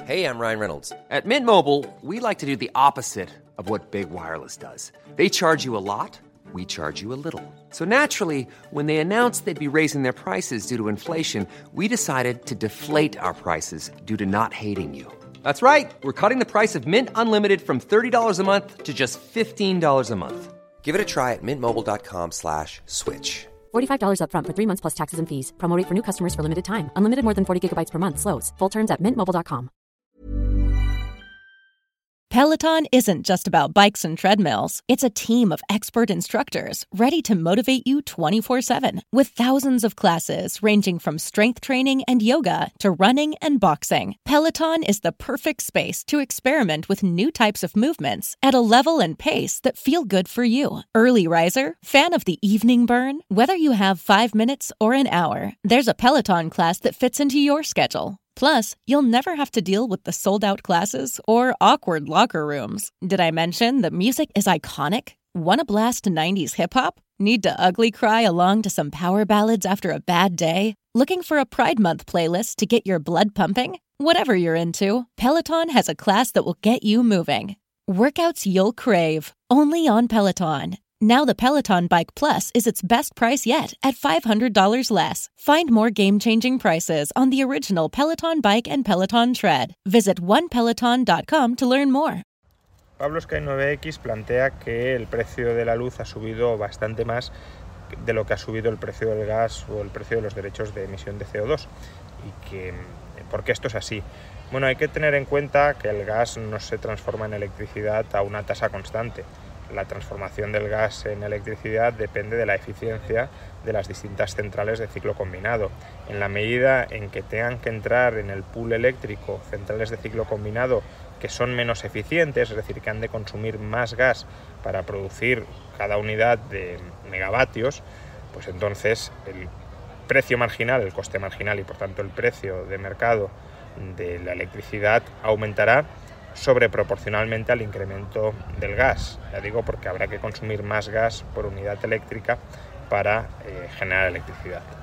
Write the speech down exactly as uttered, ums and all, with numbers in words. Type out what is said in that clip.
Hey, I'm Ryan Reynolds. At Mint Mobile, we like to do the opposite of what Big Wireless does. They charge you a lot, we charge you a little. So naturally, when they announced they'd be raising their prices due to inflation, we decided to deflate our prices due to not hating you. That's right. We're cutting the price of Mint Unlimited from thirty dollars a month to just fifteen dollars a month. Give it a try at mintmobile.com slash switch. forty-five dollars up front for three months plus taxes and fees. Promo rate for new customers for limited time. Unlimited more than forty gigabytes per month. Slows full terms at mint mobile dot com. Peloton isn't just about bikes and treadmills. It's a team of expert instructors ready to motivate you twenty-four seven. With thousands of classes ranging from strength training and yoga to running and boxing, Peloton is the perfect space to experiment with new types of movements at a level and pace that feel good for you. Early riser? Fan of the evening burn? Whether you have five minutes or an hour, there's a Peloton class that fits into your schedule. Plus, you'll never have to deal with the sold-out classes or awkward locker rooms. Did I mention that music is iconic? Wanna blast nineties hip-hop? Need to ugly cry along to some power ballads after a bad day? Looking for a Pride Month playlist to get your blood pumping? Whatever you're into, Peloton has a class that will get you moving. Workouts you'll crave, only on Peloton. Now the Peloton Bike Plus is its best price yet at five hundred dollars less. Find more game-changing prices on the original Peloton Bike and Peloton Tread. Visit one peloton dot com to learn more. Pablo Sky nueve X plantea que el precio de la luz ha subido bastante más de lo que ha subido el precio del gas o el precio de los derechos de emisión de C O dos. ¿Y que, por qué esto es así? Bueno, hay que tener en cuenta que el gas no se transforma en electricidad a una tasa constante. La transformación del gas en electricidad depende de la eficiencia de las distintas centrales de ciclo combinado. En la medida en que tengan que entrar en el pool eléctrico centrales de ciclo combinado que son menos eficientes, es decir, que han de consumir más gas para producir cada unidad de megavatios, pues entonces el precio marginal, el coste marginal y por tanto el precio de mercado de la electricidad aumentará sobreproporcionalmente al incremento del gas. Ya digo, porque habrá que consumir más gas por unidad eléctrica para eh, generar electricidad.